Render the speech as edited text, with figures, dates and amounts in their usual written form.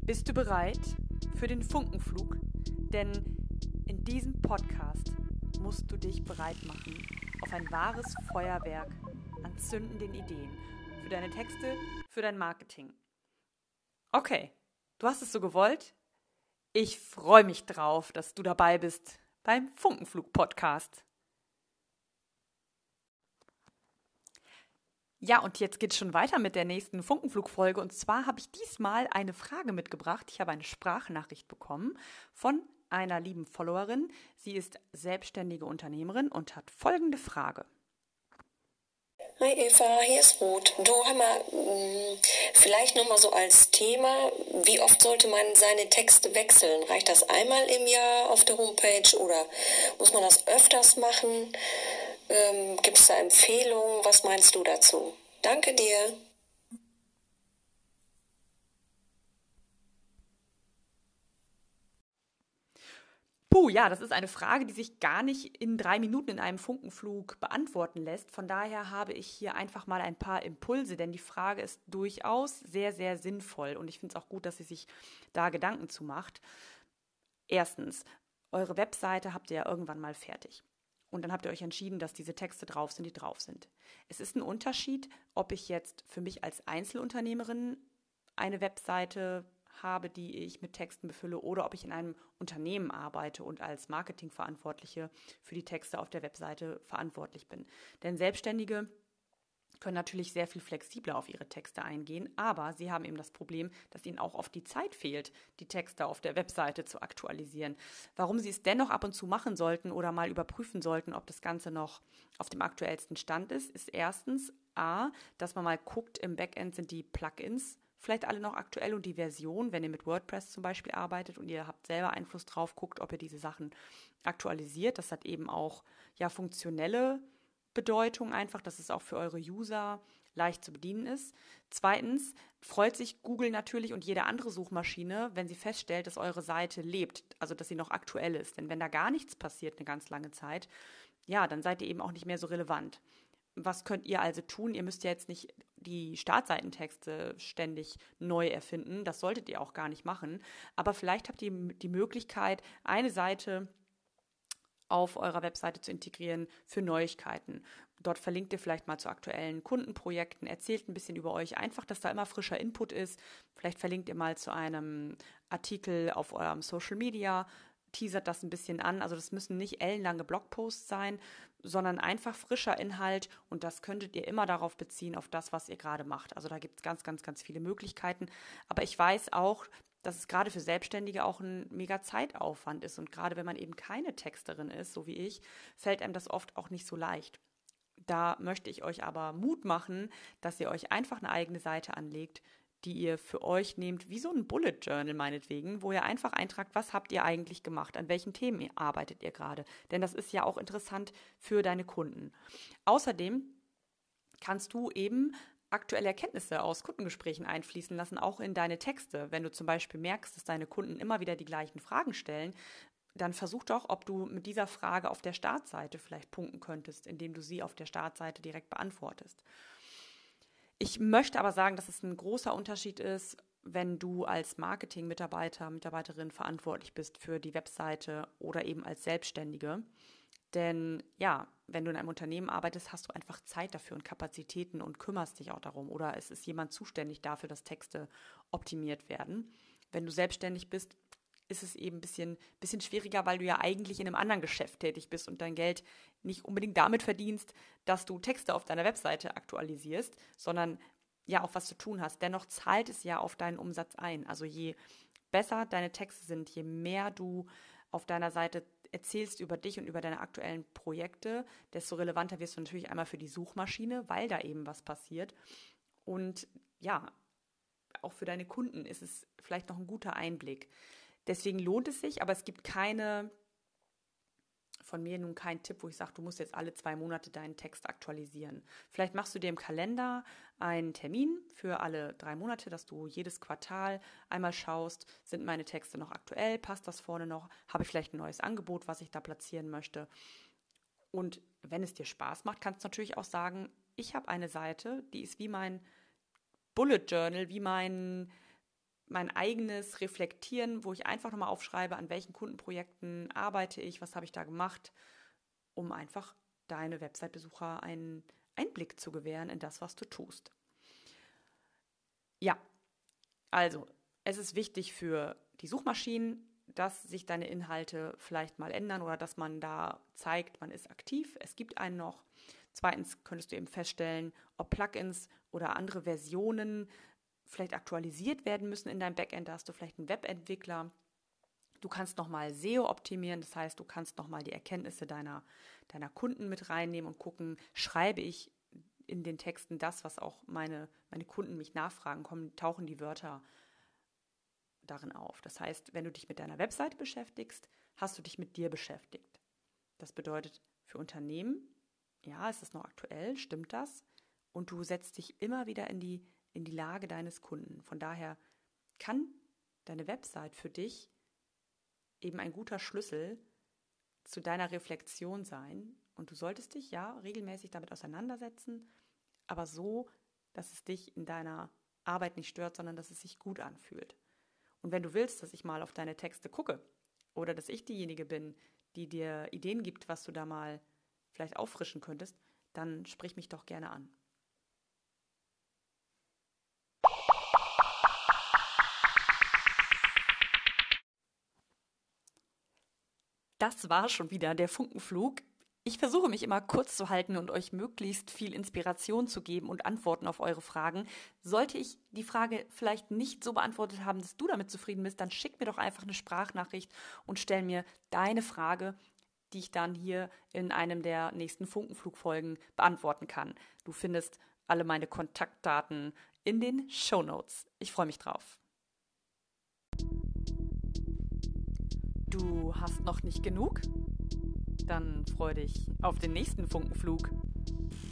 Bist du bereit für den Funkenflug? Denn in diesem Podcast musst du dich bereit machen auf ein wahres Feuerwerk an zündenden Ideen für deine Texte, für dein Marketing. Okay, du hast es so gewollt. Ich freue mich drauf, dass du dabei bist beim Funkenflug-Podcast. Ja, und jetzt geht es schon weiter mit der nächsten Funkenflug-Folge. Und zwar habe ich diesmal eine Frage mitgebracht. Ich habe eine Sprachnachricht bekommen von einer lieben Followerin. Sie ist selbstständige Unternehmerin und hat folgende Frage. Hi Eva, hier ist Ruth. Du, hör mal, vielleicht nochmal so als Thema, wie oft sollte man seine Texte wechseln? Reicht das einmal im Jahr auf der Homepage oder muss man das öfters machen? Gibt es da Empfehlungen? Was meinst du dazu? Danke dir. Ja, das ist eine Frage, die sich gar nicht in 3 Minuten in einem Funkenflug beantworten lässt. Von daher habe ich hier einfach mal ein paar Impulse, denn die Frage ist durchaus sehr, sehr sinnvoll und ich finde es auch gut, dass sie sich da Gedanken zu macht. Erstens, eure Webseite habt ihr ja irgendwann mal fertig. Und dann habt ihr euch entschieden, dass diese Texte drauf sind, die drauf sind. Es ist ein Unterschied, ob ich jetzt für mich als Einzelunternehmerin eine Webseite habe, die ich mit Texten befülle, oder ob ich in einem Unternehmen arbeite und als Marketingverantwortliche für die Texte auf der Webseite verantwortlich bin. Denn Selbstständige können natürlich sehr viel flexibler auf ihre Texte eingehen, aber sie haben eben das Problem, dass ihnen auch oft die Zeit fehlt, die Texte auf der Webseite zu aktualisieren. Warum sie es dennoch ab und zu machen sollten oder mal überprüfen sollten, ob das Ganze noch auf dem aktuellsten Stand ist erstens dass man mal guckt, im Backend sind die Plugins vielleicht alle noch aktuell und die Version, wenn ihr mit WordPress zum Beispiel arbeitet und ihr habt selber Einfluss drauf, guckt, ob ihr diese Sachen aktualisiert. Das hat eben auch funktionelle Bedeutung einfach, dass es auch für eure User leicht zu bedienen ist. Zweitens freut sich Google natürlich und jede andere Suchmaschine, wenn sie feststellt, dass eure Seite lebt, also dass sie noch aktuell ist. Denn wenn da gar nichts passiert eine ganz lange Zeit, ja, dann seid ihr eben auch nicht mehr so relevant. Was könnt ihr also tun? Ihr müsst ja jetzt nicht die Startseitentexte ständig neu erfinden. Das solltet ihr auch gar nicht machen. Aber vielleicht habt ihr die Möglichkeit, eine Seite auf eurer Webseite zu integrieren für Neuigkeiten. Dort verlinkt ihr vielleicht mal zu aktuellen Kundenprojekten, erzählt ein bisschen über euch, einfach, dass da immer frischer Input ist. Vielleicht verlinkt ihr mal zu einem Artikel auf eurem Social Media, teasert das ein bisschen an. Also das müssen nicht ellenlange Blogposts sein, sondern einfach frischer Inhalt und das könntet ihr immer darauf beziehen, auf das, was ihr gerade macht. Also da gibt es ganz, ganz, ganz viele Möglichkeiten. Aber ich weiß auch, dass es gerade für Selbstständige auch ein mega Zeitaufwand ist. Und gerade wenn man eben keine Texterin ist, so wie ich, fällt einem das oft auch nicht so leicht. Da möchte ich euch aber Mut machen, dass ihr euch einfach eine eigene Seite anlegt, die ihr für euch nehmt, wie so ein Bullet Journal meinetwegen, wo ihr einfach eintragt, was habt ihr eigentlich gemacht, an welchen Themen arbeitet ihr gerade. Denn das ist ja auch interessant für deine Kunden. Außerdem kannst du eben aktuelle Erkenntnisse aus Kundengesprächen einfließen lassen, auch in deine Texte. Wenn du zum Beispiel merkst, dass deine Kunden immer wieder die gleichen Fragen stellen, dann versuch doch, ob du mit dieser Frage auf der Startseite vielleicht punkten könntest, indem du sie auf der Startseite direkt beantwortest. Ich möchte aber sagen, dass es ein großer Unterschied ist, wenn du als Marketing-Mitarbeiter, Mitarbeiterin verantwortlich bist für die Webseite oder eben als Selbstständige. Denn ja, wenn du in einem Unternehmen arbeitest, hast du einfach Zeit dafür und Kapazitäten und kümmerst dich auch darum. Oder es ist jemand zuständig dafür, dass Texte optimiert werden. Wenn du selbstständig bist, ist es eben ein bisschen schwieriger, weil du ja eigentlich in einem anderen Geschäft tätig bist und dein Geld nicht unbedingt damit verdienst, dass du Texte auf deiner Webseite aktualisierst, sondern ja auch was zu tun hast. Dennoch zahlt es ja auf deinen Umsatz ein. Also je besser deine Texte sind, je mehr du auf deiner Seite erzählst über dich und über deine aktuellen Projekte, desto relevanter wirst du natürlich einmal für die Suchmaschine, weil da eben was passiert. Und ja, auch für deine Kunden ist es vielleicht noch ein guter Einblick. Deswegen lohnt es sich, aber es gibt von mir nun keinen Tipp, wo ich sage, du musst jetzt alle 2 Monate deinen Text aktualisieren. Vielleicht machst du dir im Kalender einen Termin für alle 3 Monate, dass du jedes Quartal einmal schaust, sind meine Texte noch aktuell, passt das vorne noch, habe ich vielleicht ein neues Angebot, was ich da platzieren möchte. Und wenn es dir Spaß macht, kannst du natürlich auch sagen, ich habe eine Seite, die ist wie mein Bullet Journal, wie mein mein eigenes Reflektieren, wo ich einfach nochmal aufschreibe, an welchen Kundenprojekten arbeite ich, was habe ich da gemacht, um einfach deine Website-Besucher einen Einblick zu gewähren in das, was du tust. Ja, also es ist wichtig für die Suchmaschinen, dass sich deine Inhalte vielleicht mal ändern oder dass man da zeigt, man ist aktiv, es gibt einen noch. Zweitens könntest du eben feststellen, ob Plugins oder andere Versionen vielleicht aktualisiert werden müssen in deinem Backend. Da hast du vielleicht einen Webentwickler. Du kannst nochmal SEO optimieren, das heißt, du kannst nochmal die Erkenntnisse deiner Kunden mit reinnehmen und gucken, schreibe ich in den Texten das, was auch meine Kunden mich nachfragen, tauchen die Wörter darin auf. Das heißt, wenn du dich mit deiner Webseite beschäftigst, hast du dich mit dir beschäftigt. Das bedeutet für Unternehmen, ja, ist das noch aktuell, stimmt das? Und du setzt dich immer wieder in die Lage deines Kunden. Von daher kann deine Website für dich eben ein guter Schlüssel zu deiner Reflexion sein. Und du solltest dich ja regelmäßig damit auseinandersetzen, aber so, dass es dich in deiner Arbeit nicht stört, sondern dass es sich gut anfühlt. Und wenn du willst, dass ich mal auf deine Texte gucke oder dass ich diejenige bin, die dir Ideen gibt, was du da mal vielleicht auffrischen könntest, dann sprich mich doch gerne an. Das war schon wieder der Funkenflug. Ich versuche mich immer kurz zu halten und euch möglichst viel Inspiration zu geben und Antworten auf eure Fragen. Sollte ich die Frage vielleicht nicht so beantwortet haben, dass du damit zufrieden bist, dann schick mir doch einfach eine Sprachnachricht und stell mir deine Frage, die ich dann hier in einem der nächsten Funkenflugfolgen beantworten kann. Du findest alle meine Kontaktdaten in den Shownotes. Ich freue mich drauf. Du hast noch nicht genug? Dann freu dich auf den nächsten Funkenflug.